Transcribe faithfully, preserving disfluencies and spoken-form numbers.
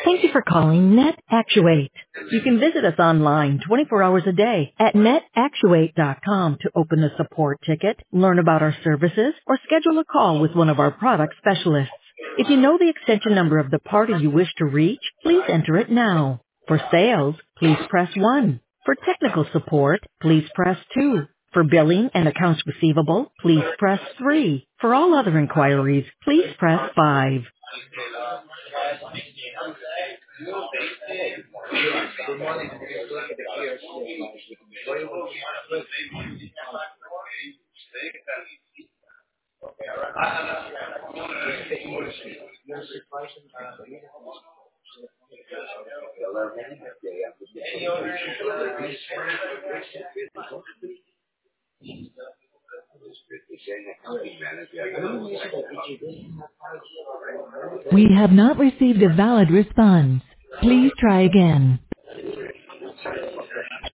Thank you for calling Net Actuate. You can visit us online twenty-four hours a day at net actuate dot com to open a support ticket, learn about our services, or schedule a call with one of our product specialists. If you know the extension number of the party you wish to reach, please enter it now. For sales, please press one. For technical support, please press two. For billing and accounts receivable, please press three. For all other inquiries, please press five. We have not received a valid response. Please try again.